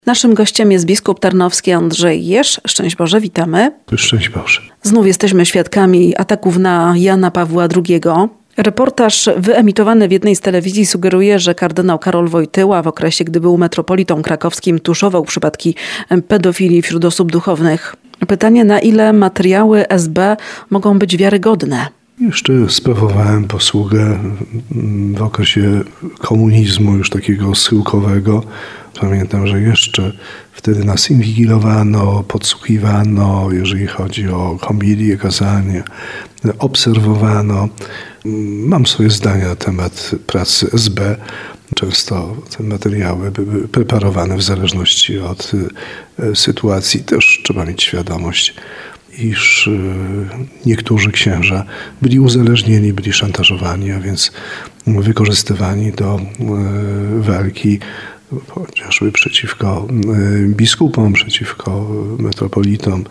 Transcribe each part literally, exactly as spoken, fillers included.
Naszym gościem jest biskup tarnowski Andrzej Jerz. Szczęść Boże, witamy. Szczęść Boże. Znów jesteśmy świadkami ataków na Jana Pawła drugiego. Reportaż wyemitowany w jednej z telewizji sugeruje, że kardynał Karol Wojtyła w okresie, gdy był metropolitą krakowskim, tuszował przypadki pedofilii wśród osób duchownych. Pytanie, na ile materiały S B mogą być wiarygodne? Jeszcze sprawowałem posługę w okresie komunizmu, już takiego schyłkowego. Pamiętam, że jeszcze wtedy nas inwigilowano, podsłuchiwano, jeżeli chodzi o homilię, kazanie, obserwowano. Mam swoje zdania na temat pracy S B. Często te materiały były preparowane w zależności od sytuacji. Też trzeba mieć świadomość, iż niektórzy księża byli uzależnieni, byli szantażowani, a więc wykorzystywani do walki chociażby przeciwko biskupom, przeciwko metropolitom.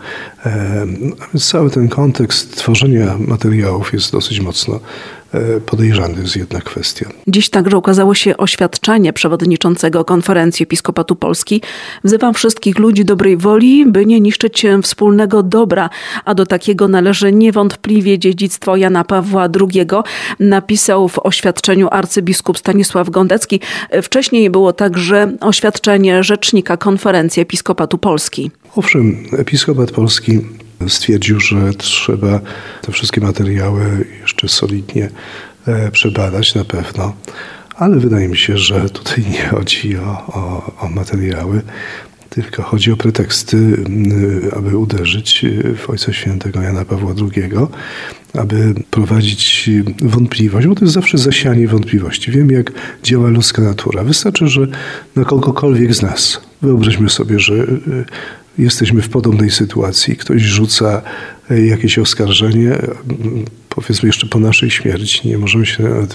A więc cały ten kontekst tworzenia materiałów jest dosyć mocno podejrzany, jest jedna kwestia. Dziś także ukazało się oświadczenie przewodniczącego Konferencji Episkopatu Polski. Wzywam wszystkich ludzi dobrej woli, by nie niszczyć wspólnego dobra, a do takiego należy niewątpliwie dziedzictwo Jana Pawła drugiego, napisał w oświadczeniu arcybiskup Stanisław Gądecki. Wcześniej było także oświadczenie rzecznika Konferencji Episkopatu Polski. Owszem, Episkopat Polski stwierdził, że trzeba te wszystkie materiały jeszcze solidnie przebadać na pewno, ale wydaje mi się, że tutaj nie chodzi o, o, o materiały, tylko chodzi o preteksty, aby uderzyć w Ojca Świętego Jana Pawła drugiego, aby prowadzić wątpliwość, bo to jest zawsze zasianie wątpliwości. Wiem, jak działa ludzka natura. Wystarczy, że na kogokolwiek z nas, wyobraźmy sobie, że jesteśmy w podobnej sytuacji, ktoś rzuca jakieś oskarżenie, powiedzmy jeszcze po naszej śmierci, nie możemy się nawet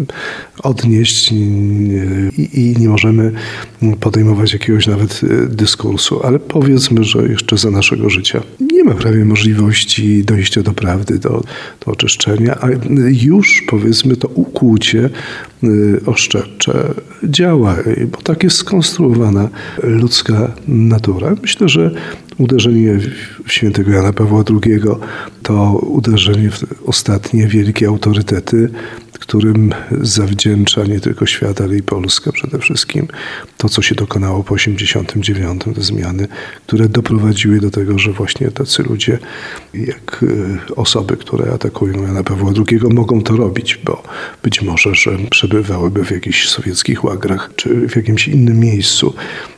odnieść i nie możemy podejmować jakiegoś nawet dyskursu, ale powiedzmy, że jeszcze za naszego życia nie ma prawie możliwości dojścia do prawdy, do, do oczyszczenia, a już powiedzmy to ukłucie oszczercze działa, bo tak jest skonstruowana ludzka natura. Myślę, że uderzenie w świętego Jana Pawła drugiego to uderzenie w ostatnie wielkie autorytety, którym zawdzięcza nie tylko świat, ale i Polska przede wszystkim. To, co się dokonało po osiemdziesiątym dziewiątym, te zmiany, które doprowadziły do tego, że właśnie tacy ludzie, jak osoby, które atakują Jana Pawła drugiego, mogą to robić, bo być może, że przebywałyby w jakichś sowieckich łagrach, czy w jakimś innym miejscu.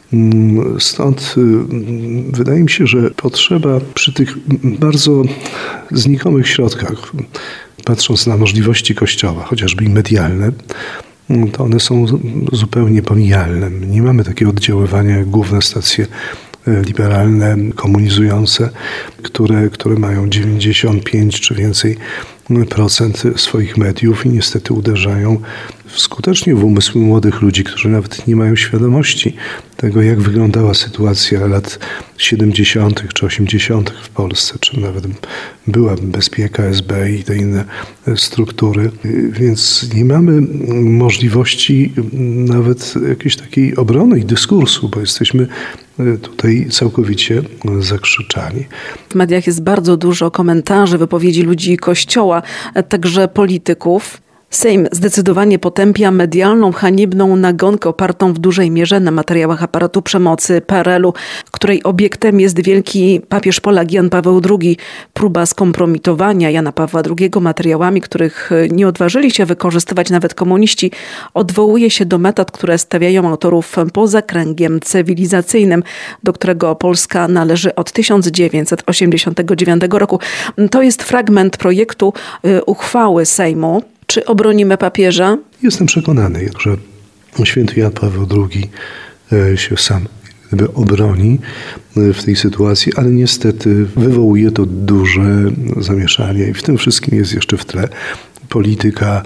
Stąd wydaje mi się, że potrzeba przy tych bardzo znikomych środkach, patrząc na możliwości Kościoła, chociażby i medialne, to one są zupełnie pomijalne. Nie mamy takiego oddziaływania jak główne stacje liberalne, komunizujące, które, które mają dziewięćdziesiąt pięć czy więcej procent swoich mediów i niestety uderzają skutecznie w umysły młodych ludzi, którzy nawet nie mają świadomości tego, jak wyglądała sytuacja lat siedemdziesiątych czy osiemdziesiątych w Polsce, czy nawet była bezpieka S B i te inne struktury. Więc nie mamy możliwości nawet jakiejś takiej obrony i dyskursu, bo jesteśmy tutaj całkowicie zakrzyczani. W mediach jest bardzo dużo komentarzy, wypowiedzi ludzi Kościoła, także polityków. Sejm zdecydowanie potępia medialną, haniebną nagonkę opartą w dużej mierze na materiałach aparatu przemocy P R L-u, której obiektem jest wielki papież Polak Jan Paweł drugi. Próba skompromitowania Jana Pawła drugiego materiałami, których nie odważyli się wykorzystywać nawet komuniści, odwołuje się do metod, które stawiają autorów poza kręgiem cywilizacyjnym, do którego Polska należy od tysiąc dziewięćset osiemdziesiątego dziewiątego roku. To jest fragment projektu uchwały Sejmu. Czy obronimy papieża? Jestem przekonany, że święty Jan Paweł drugi się sam obroni w tej sytuacji, ale niestety wywołuje to duże zamieszanie i w tym wszystkim jest jeszcze w tle polityka,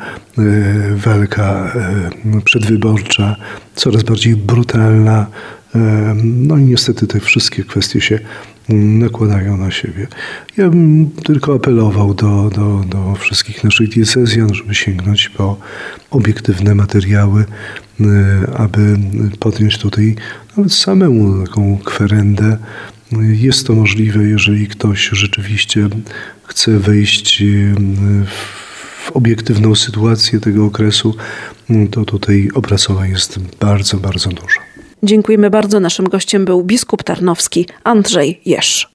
walka przedwyborcza, coraz bardziej brutalna. No i niestety te wszystkie kwestie się nakładają na siebie. Ja bym tylko apelował do, do, do wszystkich naszych diecezjan, żeby sięgnąć po obiektywne materiały, aby podjąć tutaj nawet samemu taką kwerendę. Jest to możliwe, jeżeli ktoś rzeczywiście chce wejść w obiektywną sytuację tego okresu, to tutaj opracowań jest bardzo, bardzo dużo. Dziękujemy bardzo. Naszym gościem był biskup tarnowski Andrzej Jeż.